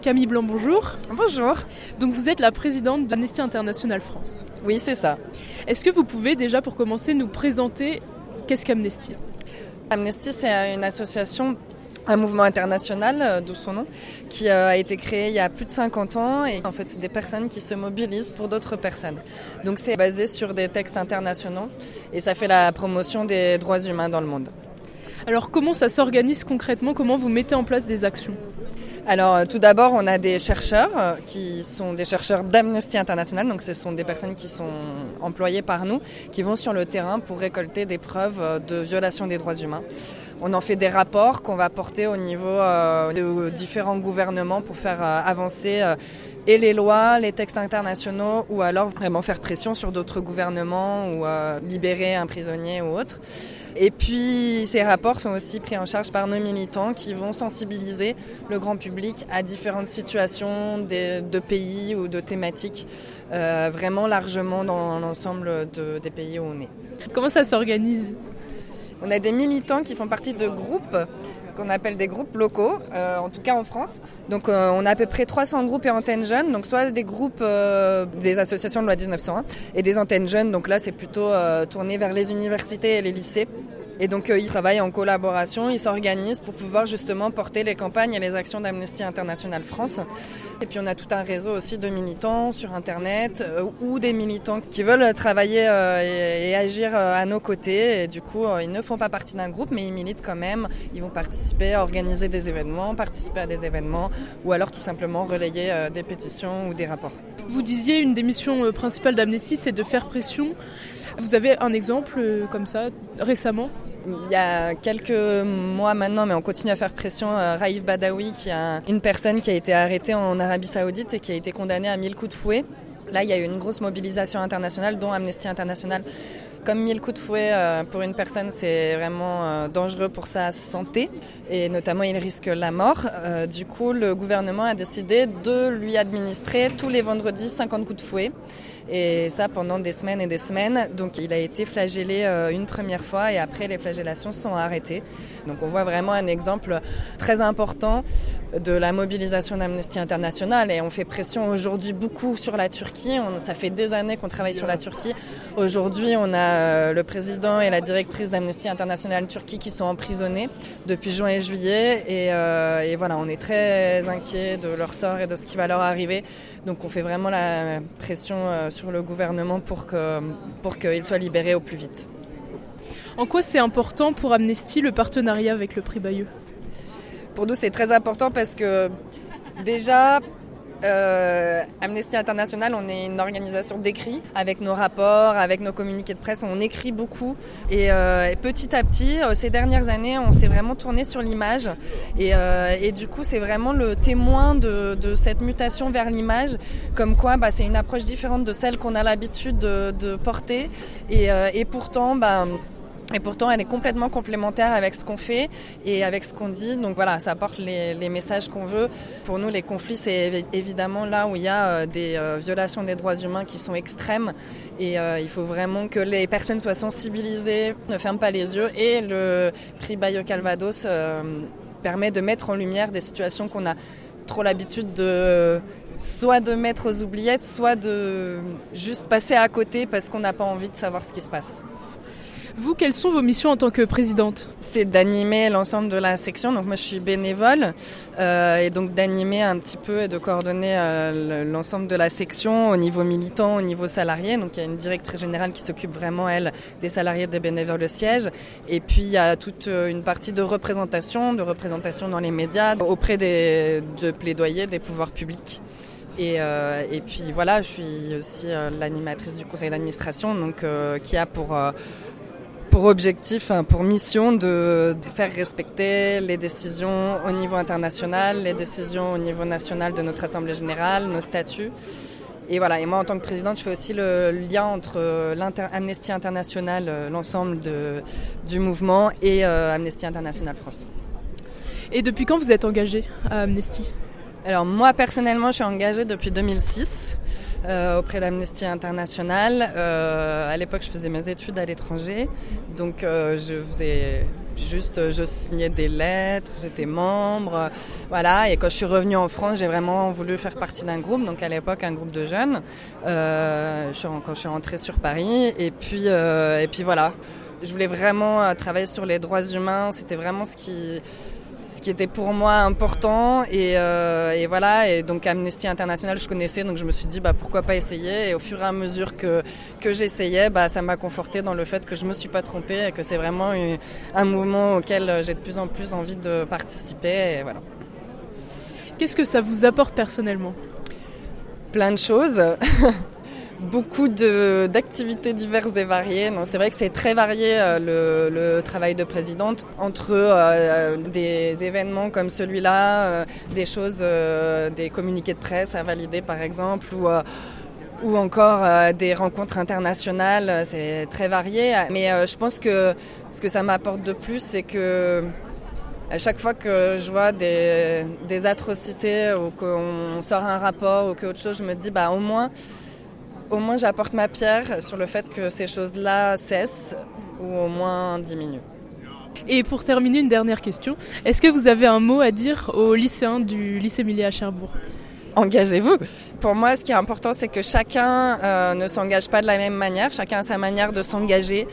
Camille Blanc, bonjour. Bonjour. Donc vous êtes la présidente d'Amnesty International France. Oui, c'est ça. Est-ce que vous pouvez déjà pour commencer nous présenter qu'est-ce qu'Amnesty ? Amnesty, c'est une association, un mouvement international, d'où son nom, qui a été créé il y a plus de 50 ans. Et en fait, c'est des personnes qui se mobilisent pour d'autres personnes. Donc c'est basé sur des textes internationaux et ça fait la promotion des droits humains dans le monde. Alors comment ça s'organise concrètement ? Comment vous mettez en place des actions ? Alors tout d'abord, on a des chercheurs qui sont des chercheurs d'Amnesty International, donc ce sont des personnes qui sont employées par nous, qui vont sur le terrain pour récolter des preuves de violation des droits humains. On en fait des rapports qu'on va porter au niveau de différents gouvernements pour faire avancer et les lois, les textes internationaux, ou alors vraiment faire pression sur d'autres gouvernements ou libérer un prisonnier ou autre. Et puis ces rapports sont aussi pris en charge par nos militants qui vont sensibiliser le grand public à différentes situations de pays ou de thématiques, vraiment largement dans l'ensemble des pays où on est. Comment ça s'organise ? On a des militants qui font partie de groupes qu'on appelle des groupes locaux, en tout cas en France. Donc on a à peu près 300 groupes et antennes jeunes, donc soit des groupes des associations de loi 1901 et des antennes jeunes, donc là c'est plutôt tourné vers les universités et les lycées. Et donc ils travaillent en collaboration, ils s'organisent pour pouvoir justement porter les campagnes et les actions d'Amnesty International France. Et puis on a tout un réseau aussi de militants sur Internet ou des militants qui veulent travailler et agir à nos côtés. Et du coup, ils ne font pas partie d'un groupe, mais ils militent quand même. Ils vont participer à organiser des événements, participer à des événements ou alors tout simplement relayer des pétitions ou des rapports. Vous disiez une des missions principales d'Amnesty, c'est de faire pression. Vous avez un exemple comme ça récemment ? Il y a quelques mois maintenant, mais on continue à faire pression, Raif Badawi, qui est une personne qui a été arrêtée en Arabie Saoudite et qui a été condamnée à 1000 coups de fouet. Là, il y a eu une grosse mobilisation internationale, dont Amnesty International. Comme 1000 coups de fouet pour une personne, c'est vraiment dangereux pour sa santé et notamment il risque la mort. Du coup, le gouvernement a décidé de lui administrer tous les vendredis 50 coups de fouet. Et ça pendant des semaines et des semaines. Donc il a été flagellé une première fois et après les flagellations sont arrêtées. Donc on voit vraiment un exemple très important de la mobilisation d'Amnesty International. Et on fait pression aujourd'hui beaucoup sur la Turquie. Ça fait des années qu'on travaille sur la Turquie. Aujourd'hui, on a le président et la directrice d'Amnesty International Turquie qui sont emprisonnés depuis juin et juillet. Et voilà, on est très inquiets de leur sort et de ce qui va leur arriver. Donc on fait vraiment la pression sur le gouvernement pour qu'ils soient libérés au plus vite. En quoi c'est important pour Amnesty le partenariat avec le Prix Bayeux ? Pour nous, c'est très important parce que déjà, Amnesty International, on est une organisation d'écrit avec nos rapports, avec nos communiqués de presse, on écrit beaucoup et petit à petit, ces dernières années, on s'est vraiment tourné sur l'image et du coup, c'est vraiment le témoin de cette mutation vers l'image, comme quoi c'est une approche différente de celle qu'on a l'habitude de porter et pourtant, elle est complètement complémentaire avec ce qu'on fait et avec ce qu'on dit. Donc voilà, ça apporte les messages qu'on veut. Pour nous, les conflits, c'est évidemment là où il y a des violations des droits humains qui sont extrêmes. Et il faut vraiment que les personnes soient sensibilisées, ne ferment pas les yeux. Et le prix Bayeux Calvados permet de mettre en lumière des situations qu'on a trop l'habitude soit de mettre aux oubliettes, soit de juste passer à côté parce qu'on n'a pas envie de savoir ce qui se passe. Vous, quelles sont vos missions en tant que présidente ? C'est d'animer l'ensemble de la section. Donc moi, je suis bénévole et donc d'animer un petit peu et de coordonner l'ensemble de la section au niveau militant, au niveau salarié. Donc il y a une directrice générale qui s'occupe vraiment, elle, des salariés, des bénévoles au siège. Et puis il y a toute une partie de représentation dans les médias auprès de plaidoyer des pouvoirs publics. Et puis voilà, je suis aussi l'animatrice du conseil d'administration, donc qui a pour objectif, pour mission de faire respecter les décisions au niveau international, les décisions au niveau national de notre Assemblée générale, nos statuts. Et voilà, et moi en tant que présidente, je fais aussi le lien entre Amnesty International, l'ensemble du mouvement, et Amnesty International France. Et depuis quand vous êtes engagée à Amnesty ? Alors moi personnellement, je suis engagée depuis 2006. auprès d'Amnesty International. À l'époque, je faisais mes études à l'étranger, donc je signais des lettres, j'étais membre, voilà. Et quand je suis revenue en France, j'ai vraiment voulu faire partie d'un groupe, donc à l'époque un groupe de jeunes. Quand je suis rentrée sur Paris, et puis voilà. Je voulais vraiment travailler sur les droits humains, c'était vraiment ce qui était pour moi important, et voilà. Et donc Amnesty International, je connaissais, donc je me suis dit pourquoi pas essayer. Et au fur et à mesure que j'essayais, ça m'a conforté dans le fait que je me suis pas trompée et que c'est vraiment un mouvement auquel j'ai de plus en plus envie de participer, et voilà. Qu'est-ce que ça vous apporte personnellement ? Plein de choses. Beaucoup d'activités diverses et variées. Non, c'est vrai que c'est très varié le travail de présidente, entre des événements comme celui-là, des choses, des communiqués de presse à valider par exemple, ou encore des rencontres internationales. C'est très varié, mais je pense que ce que ça m'apporte de plus, c'est que à chaque fois que je vois des atrocités, ou qu'on sort un rapport ou qu'autre chose, je me dis au moins j'apporte ma pierre sur le fait que ces choses-là cessent ou au moins diminuent. Et pour terminer, une dernière question. Est-ce que vous avez un mot à dire aux lycéens du lycée Millet à Cherbourg ? Engagez-vous. Pour moi, ce qui est important, c'est que chacun ne s'engage pas de la même manière. Chacun a sa manière de s'engager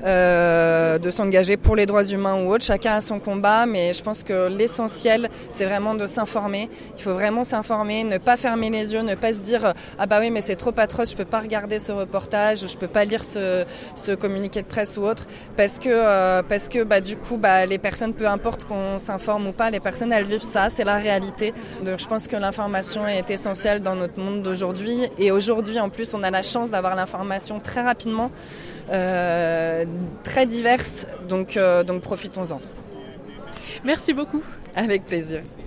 pour les droits humains ou autres. Chacun a son combat, mais je pense que l'essentiel, c'est vraiment de s'informer. Il faut vraiment s'informer, ne pas fermer les yeux, ne pas se dire « Ah bah oui, mais c'est trop atroce, je peux pas regarder ce reportage, je peux pas lire ce communiqué de presse ou autre. » Parce que du coup, les personnes, peu importe qu'on s'informe ou pas, les personnes, elles vivent ça, c'est la réalité. Donc je pense que l'information est essentielle dans notre monde d'aujourd'hui, et aujourd'hui en plus on a la chance d'avoir l'information très rapidement, très diverse, donc profitons-en. Merci beaucoup. Avec plaisir.